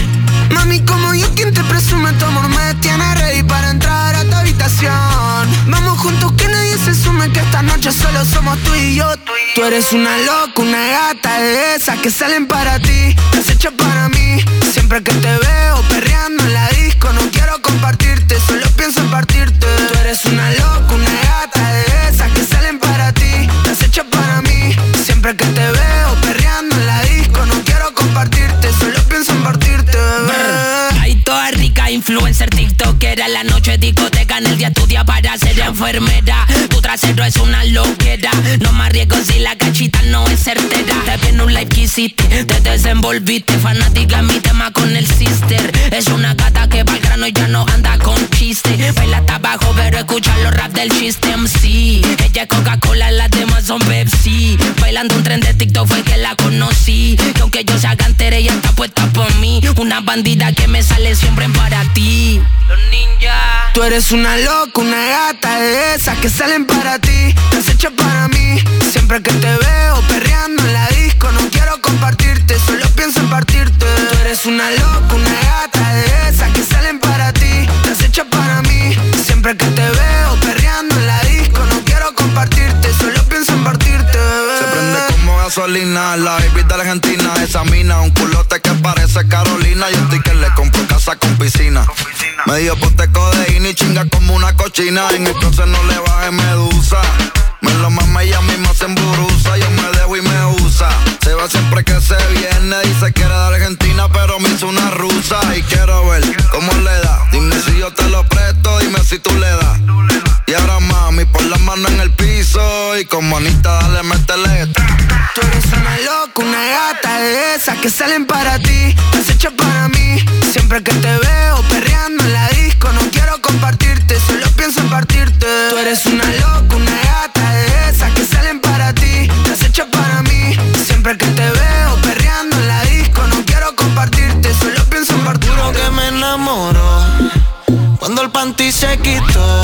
Speaker 8: Mami, como yo, quien te presume, tu amor me tiene ready para entrar a tu habitación. Vamos juntos, que nadie se sume, que esta noche solo somos tú y yo. Tú eres una loca, una gata de esas que salen para ti, te has hecho para mí. Siempre que te veo perreando en la disco, no quiero compartirte, solo pienso en partirte. Tú eres una loca, una gata de esas que salen para ti, te has hecho para mí. Siempre que te veo perreando en la disco, no quiero compartirte, solo pienso en partirte, bebé.
Speaker 9: Ay, toda rica, influencer, tiktokera. La noche discoteca, en el día estudia para ser enfermera. Tu trasero es una loquera, no me arriesgo si la cachita no es certera. Te viene un live que hiciste, te desenvolviste. Fanática en mi tema con el sister. Es una gata que va al grano y ya no anda con chiste. Baila hasta abajo pero escucha los rap del chiste M C. Ella es Coca-Cola, las demás son Pepsi. Bailando un tren de TikTok fue que la conocí. Que aunque yo sea cantera, ella está puesta por mí. Una bandida que me sale siempre para ti. Los ninjas.
Speaker 8: Tú eres una loca, una gata de esas que salen para ti, te has hecho para mí. Siempre que te veo perreando en la disco, no quiero compartirte, solo pienso en partirte. Tú eres una loca, una gata de esas que salen para ti, te has hecho para mí. Siempre que te veo perreando en la disco, no quiero compartirte, solo pienso en partirte, bebé.
Speaker 11: Se prende como gasolina, la baby de la Argentina. Esa mina, un culote que parece Carolina. Yo estoy que le compro casa con piscina. Medio pote codeína y chinga como una cochina. En el closet no le baje medusa. Me lo mama ella misma se emburuza. Yo me dejo y me usa. Se va siempre que se viene. Dice que era de Argentina pero me hizo una rusa. Y quiero ver cómo le da. Dime si yo te lo presto, dime si tú le das. Y ahora mami, pon la mano en el piso. Y con manita dale, métele.
Speaker 8: Tú eres una loca, una gata de esas que salen para ti, te has hecho para mí. Siempre que te veo perreando en la disco, no quiero compartirte, solo pienso en partirte. Tú eres una loca, una gata de esas que salen para ti, te has hecho para mí. Siempre que te veo perreando en la disco, no quiero compartirte, solo pienso en partirte. Juro que me enamoro cuando el panty se quitó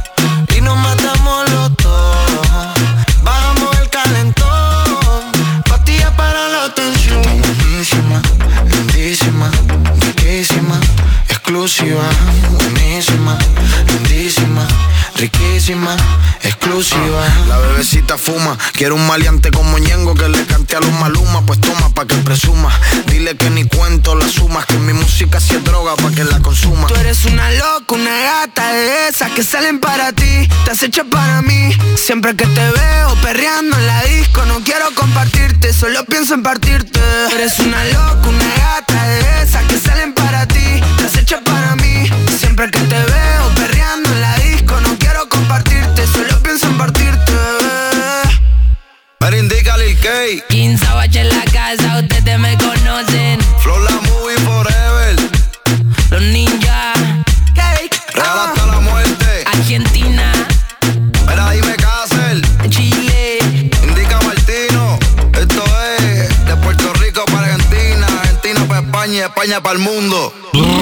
Speaker 8: y nos matamos los dos. Bajamos el calentón, pastillas para la tensión. Buenísima, lindísima, riquísima, exclusiva. Buenísima, lindísima, riquísima, exclusiva.
Speaker 11: La bebecita fuma, quiere un maleante como Ñengo que le cante a los Maluma. Pues toma pa' que presuma, dile que ni cuento las sumas, que mi música sí es droga pa' que la consuma.
Speaker 8: Tú eres una loca, una gata de esas que salen para ti, te has hecho para mí. Siempre que te veo perreando en la disco, no quiero compartirte, solo pienso en partirte. Tú eres una loca, una gata de esas que salen para ti, te has hecho para mí. Siempre que te veo perreando en la disco, no quiero compartirte, solo pienso en partirte, bebé.
Speaker 11: Pero indica Lil K.
Speaker 9: quince baches en la casa, ustedes me conocen.
Speaker 11: Flow la movie forever.
Speaker 9: Los ninjas.
Speaker 8: Cake.
Speaker 11: Real hasta la muerte.
Speaker 9: Argentina.
Speaker 11: Mira, dime Cáceres.
Speaker 9: Chile.
Speaker 11: Indica Martino. Esto es de Puerto Rico para Argentina, Argentina para España y España para el mundo.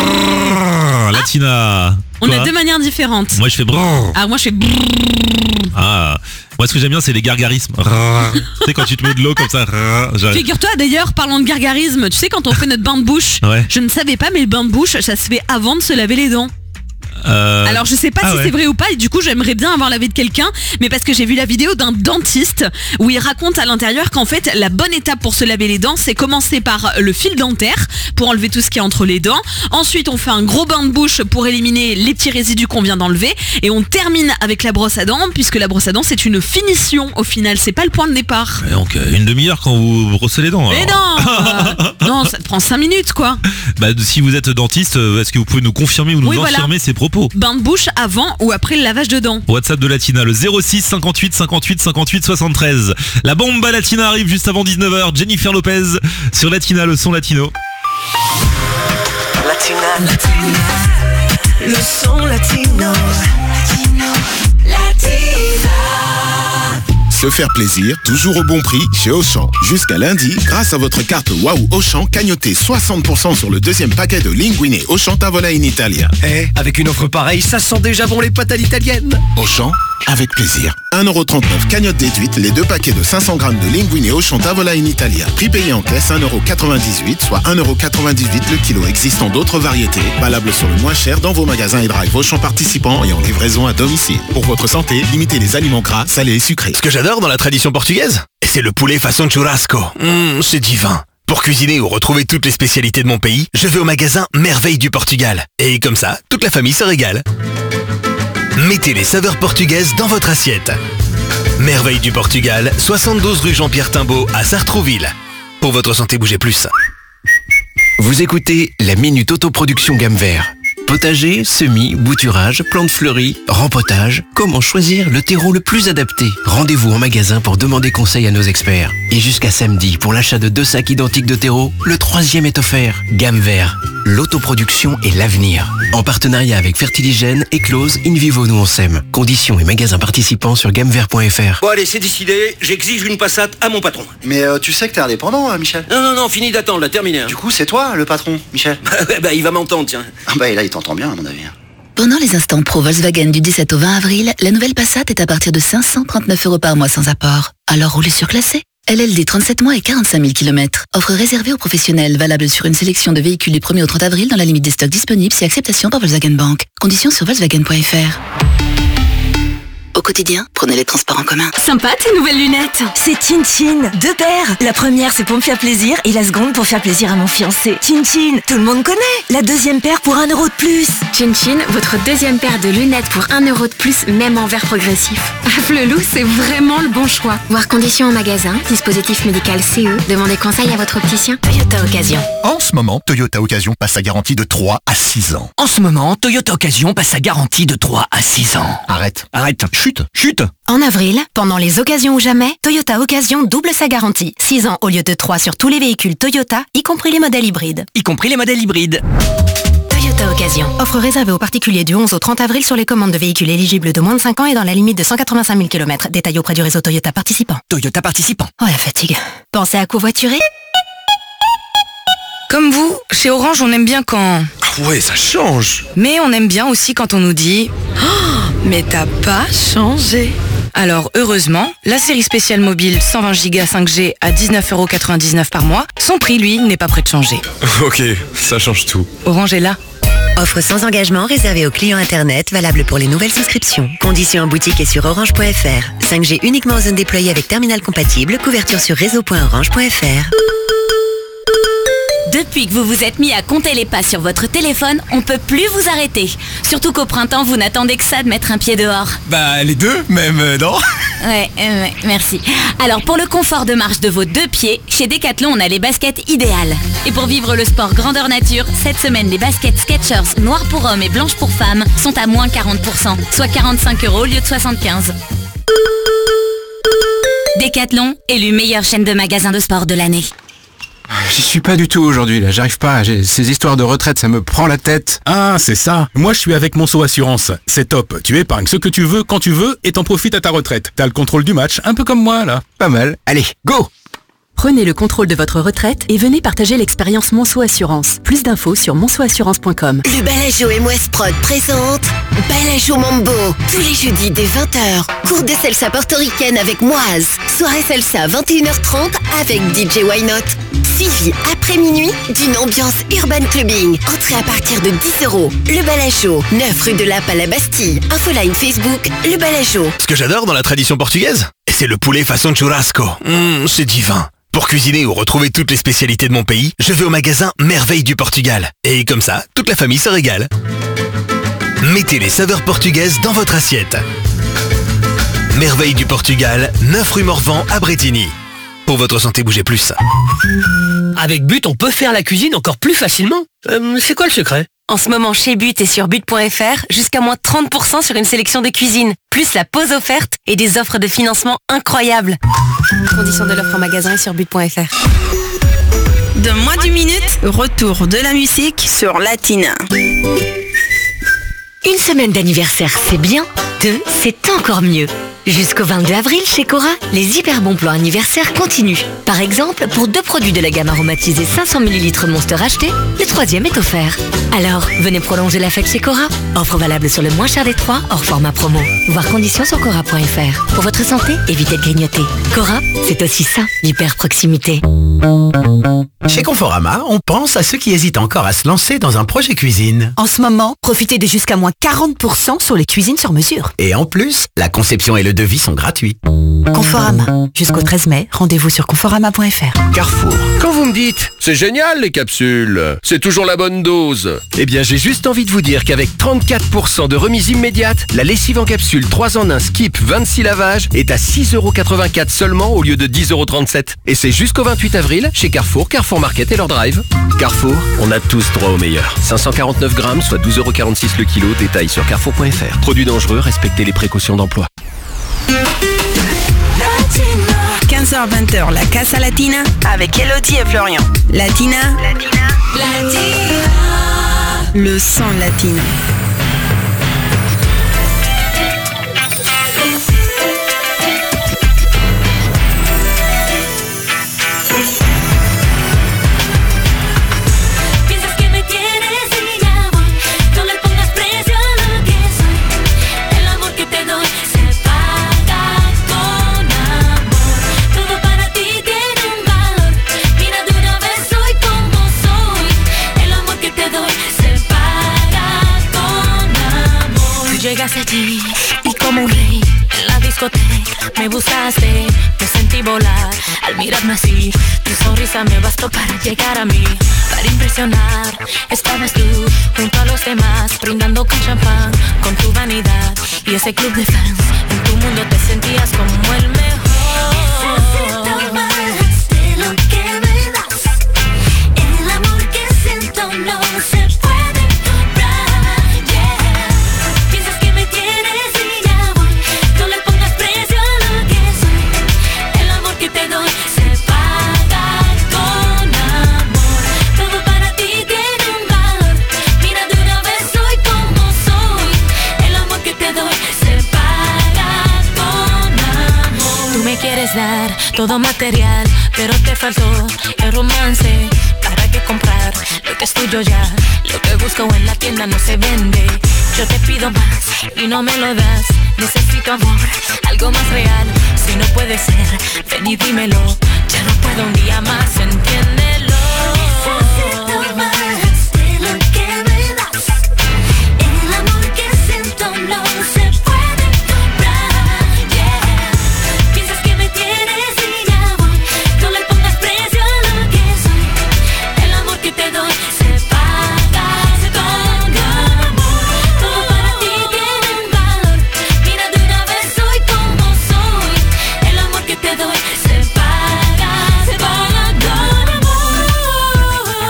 Speaker 1: Brrr, Latina.
Speaker 2: On
Speaker 1: Quoi
Speaker 2: a deux manières différentes.
Speaker 1: Moi je fais brrr.
Speaker 2: Ah, moi je fais brrr.
Speaker 1: Ah, moi ce que j'aime bien c'est les gargarismes. Rrr. Tu sais quand tu te mets de l'eau comme ça. Rrr, j'arrive.
Speaker 2: Figure-toi d'ailleurs, parlant de gargarisme, tu sais quand on fait notre bain de bouche,
Speaker 1: Ouais.
Speaker 2: je ne savais pas mais le bain de bouche ça se fait avant de se laver les dents.
Speaker 1: Euh...
Speaker 2: Alors je sais pas
Speaker 1: ah
Speaker 2: si
Speaker 1: ouais.
Speaker 2: c'est vrai ou pas et du coup j'aimerais bien avoir l'avis de quelqu'un, mais parce que j'ai vu la vidéo d'un dentiste où il raconte à l'intérieur qu'en fait la bonne étape pour se laver les dents c'est commencer par le fil dentaire pour enlever tout ce qui est entre les dents. Ensuite on fait un gros bain de bouche pour éliminer les petits résidus qu'on vient d'enlever et on termine avec la brosse à dents puisque la brosse à dents c'est une finition au final, c'est pas le point de départ.
Speaker 1: Et donc euh, une demi-heure quand vous brossez les dents.
Speaker 2: Mais
Speaker 1: alors.
Speaker 2: non euh, Non, ça te prend cinq minutes quoi.
Speaker 1: Bah si vous êtes dentiste, euh, est-ce que vous pouvez nous confirmer ou nous
Speaker 2: Oui, voilà.
Speaker 1: infirmer ces propos?
Speaker 2: Bain de bouche avant ou après le lavage de dents.
Speaker 1: WhatsApp de Latina, le zéro six cinquante-huit cinquante-huit cinquante-huit soixante-treize. La bomba Latina arrive juste avant dix-neuf heures. Jennifer Lopez sur Latina, le son latino.
Speaker 6: Latina, Latina, le son latino. Latino, Latina.
Speaker 12: se faire plaisir, toujours au bon prix chez Auchan. Jusqu'à lundi, grâce à votre carte Waouh Auchan, cagnotez soixante pour cent sur le deuxième paquet de Linguine Auchan Tavola in Italia.
Speaker 13: Eh, avec une offre pareille, ça sent déjà bon les pâtes à l'italienne.
Speaker 12: Auchan, avec plaisir. un euro trente-neuf cagnotte déduite, les deux paquets de cinq cents grammes de Linguine Auchan Tavola in Italia. Prix payé en caisse un euro quatre-vingt-dix-huit, soit un euro quatre-vingt-dix-huit le kilo. Existant d'autres variétés, valables sur le moins cher dans vos magasins et drive Auchan participants et en livraison à domicile. Pour votre santé, limitez les aliments gras, salés et sucrés.
Speaker 14: Ce que j'adore dans la tradition portugaise, c'est le poulet façon churrasco. Mmh, c'est divin. Pour cuisiner ou retrouver toutes les spécialités de mon pays, je vais au magasin Merveille du Portugal. Et comme ça, toute la famille se régale. Mettez les saveurs portugaises dans votre assiette. Merveille du Portugal, soixante-douze rue Jean-Pierre Timbaud à Sartrouville. Pour votre santé, bougez plus.
Speaker 22: Vous écoutez la Minute Autoproduction Gamme Vert. Potager, semis, bouturage, plantes fleuries, rempotage, comment choisir le terreau le plus adapté? Rendez-vous en magasin pour demander conseil à nos experts. Et jusqu'à samedi, pour l'achat de deux sacs identiques de terreau, le troisième est offert. Gamme Vert, l'autoproduction et l'avenir. En partenariat avec Fertiligène, Eclose, InVivo Nous On Sème. Conditions et magasins participants sur gammevert point f r.
Speaker 16: Bon allez, c'est décidé, j'exige une Passat à mon patron.
Speaker 17: Mais euh, tu sais que t'es indépendant, hein, Michel?
Speaker 16: Non, non, non, fini d'attendre, là, terminé. Hein.
Speaker 17: Du coup, c'est toi, le patron, Michel?
Speaker 16: Bah, bah il va m'entendre, tiens.
Speaker 17: Ah bah, et là, il t'entend bien, à mon avis.
Speaker 26: Pendant les instants pro Volkswagen du dix-sept au vingt avril, la nouvelle Passat est à partir de cinq cent trente-neuf euros par mois sans apport. Alors roulez surclassé. L L D trente-sept mois et quarante-cinq mille kilomètres. Offre réservée aux professionnels, valable sur une sélection de véhicules du premier au trente avril dans la limite des stocks disponibles si acceptation par Volkswagen Bank. Conditions sur volkswagen point f r. Au quotidien, prenez les transports en commun.
Speaker 19: Sympa tes nouvelles lunettes. C'est Chin Chin, deux paires. La première c'est pour me faire plaisir et la seconde pour faire plaisir à mon fiancé. Chin Chin, tout le monde connaît. La deuxième paire pour un euro de plus.
Speaker 27: Chin Chin, votre deuxième paire de lunettes pour un euro de plus, même en verre progressif. Flelou, c'est vraiment le bon choix. Voir conditions en magasin, dispositif médical C E, demandez conseil à votre opticien.
Speaker 19: Toyota Occasion.
Speaker 28: En ce moment, Toyota Occasion passe sa garantie de trois à six ans.
Speaker 13: En ce moment, Toyota Occasion passe sa garantie de trois à six ans.
Speaker 28: Arrête.
Speaker 13: Arrête.
Speaker 28: Chut, chut.
Speaker 27: En avril, pendant les occasions ou jamais, Toyota Occasion double sa garantie. six ans au lieu de trois sur tous les véhicules Toyota, y compris les modèles hybrides.
Speaker 13: Y compris les modèles hybrides.
Speaker 27: Toyota Occasion. Offre réservée aux particuliers du onze au trente avril sur les commandes de véhicules éligibles de moins de cinq ans et dans la limite de cent quatre-vingt-cinq mille kilomètres. Détail auprès du réseau Toyota participant.
Speaker 13: Toyota participant.
Speaker 27: Oh la fatigue. Pensez à covoiturer?
Speaker 29: Comme vous, chez Orange, on aime bien quand...
Speaker 14: Ah ouais, ça change.
Speaker 29: Mais on aime bien aussi quand on nous dit oh, mais t'as pas changé. Alors heureusement, la série spéciale mobile cent vingt giga cinq G à dix-neuf euros quatre-vingt-dix-neuf par mois, son prix lui n'est pas prêt de changer.
Speaker 14: Ok, ça change tout.
Speaker 29: Orange est là.
Speaker 30: Offre sans engagement réservée aux clients internet, valable pour les nouvelles souscriptions. Conditions en boutique et sur orange point f r. cinq G uniquement en zone déployée avec terminal compatible, couverture sur réseau point orange point f r.
Speaker 31: Depuis que vous vous êtes mis à compter les pas sur votre téléphone, on peut plus vous arrêter. Surtout qu'au printemps, vous n'attendez que ça de mettre un pied dehors.
Speaker 14: Bah les deux, même, euh, non?
Speaker 31: Ouais, euh, ouais, merci. Alors pour le confort de marche de vos deux pieds, chez Decathlon, on a les baskets idéales. Et pour vivre le sport grandeur nature, cette semaine, les baskets Skechers noires pour hommes et blanches pour femmes sont à moins quarante pour cent, soit quarante-cinq euros au lieu de soixante-quinze. Decathlon, élu meilleure chaîne de magasins de sport de l'année.
Speaker 32: J'y suis pas du tout aujourd'hui là, j'arrive pas, j'ai ces histoires de retraite, ça me prend la tête.
Speaker 33: Ah, c'est ça. Moi je suis avec Monceau Assurance. C'est top, tu épargnes ce que tu veux, quand tu veux, et t'en profites à ta retraite. T'as le contrôle du match, un peu comme moi là.
Speaker 32: Pas mal, allez, go!
Speaker 19: Prenez le contrôle de votre retraite et venez partager l'expérience Monceau Assurance. Plus d'infos sur monceau assurance point com.
Speaker 30: Le Balajo et Mouesse Prod présente Balajo Mambo. Tous les jeudis dès vingt heures. Cours de salsa portoricaine avec Moise. Soirée salsa vingt et une heures trente avec D J Why Not. Suivi après minuit d'une ambiance urban clubbing. Entrée à partir de dix euros. Le Balajo, neuf rue de Lappe à la Bastille. Infoline Facebook, Le Balajo.
Speaker 14: Ce que j'adore dans la tradition portugaise, c'est le poulet façon churrasco. Mmh, c'est divin. Pour cuisiner ou retrouver toutes les spécialités de mon pays, je vais au magasin Merveille du Portugal. Et comme ça, toute la famille se régale. Mettez les saveurs portugaises dans votre assiette. Merveille du Portugal, neuf rue Morvan à Bretigny. Pour votre santé, bougez plus.
Speaker 13: Avec But, on peut faire la cuisine encore plus facilement. Euh, c'est quoi le secret?
Speaker 21: En ce moment, chez But et sur but point f r, jusqu'à moins trente pour cent sur une sélection de cuisine, plus la pause offerte et des offres de financement incroyables. Conditions de l'offre en magasin et sur but point f r.
Speaker 7: Dans moins d'une minute, retour de la musique sur Latina.
Speaker 18: Une semaine d'anniversaire, c'est bien. Deux, c'est encore mieux. Jusqu'au vingt-deux avril, chez Cora, les hyper bons plans anniversaires continuent. Par exemple, pour deux produits de la gamme aromatisée cinq cents millilitres Monster achetés, le troisième est offert. Alors, venez prolonger la fête chez Cora. Offre valable sur le moins cher des trois, hors format promo. Voir conditions sur cora point f r. Pour votre santé, évitez de grignoter. Cora, c'est aussi ça, l'hyper proximité.
Speaker 2: Chez Conforama, on pense à ceux qui hésitent encore à se lancer dans un projet cuisine.
Speaker 3: En ce moment, profitez de jusqu'à moins quarante pour cent sur les cuisines sur mesure.
Speaker 2: Et en plus, la conception et le devis sont gratuits.
Speaker 3: Conforama. Jusqu'au treize mai, rendez-vous sur conforama point f r. Carrefour. Quand vous me dites, c'est génial les capsules, c'est toujours la bonne dose. Eh bien, j'ai juste envie de vous dire qu'avec trente-quatre pour cent de remise immédiate, la lessive en capsule trois en un Skip vingt-six lavages est à six euros quatre-vingt-quatre seulement au lieu de dix euros trente-sept. Et c'est jusqu'au vingt-huit avril chez Carrefour, Carrefour Market et leur drive. Carrefour, on a tous droit au meilleur. cinq cent quarante-neuf grammes, soit douze euros quarante-six le kilo. Détail sur carrefour point f r. Produits dangereux, respectez les précautions d'emploi.
Speaker 7: quinze heures vingt heures, la Casa Latina avec Elodie et Florian. Latina. Latina. Latina. Le son latino.
Speaker 4: Llegaste allí y como un rey en la discoteca me buscaste, me sentí volar al mirarme así. Tu sonrisa me bastó para llegar a mí, para impresionar. Estabas tú junto a los demás brindando con champán, con tu vanidad y ese club de fans. En tu mundo te sentías como el mejor. Necesito más de lo que me das. El amor que siento no se puede. Dar todo material, pero te faltó el romance. ¿Para qué comprar lo que es tuyo ya? Lo que busco en la tienda no se vende. Yo te pido más y no me lo das. Necesito amor, algo más real. Si no puede ser, ven y dímelo. Ya no puedo un día más, entiéndelo.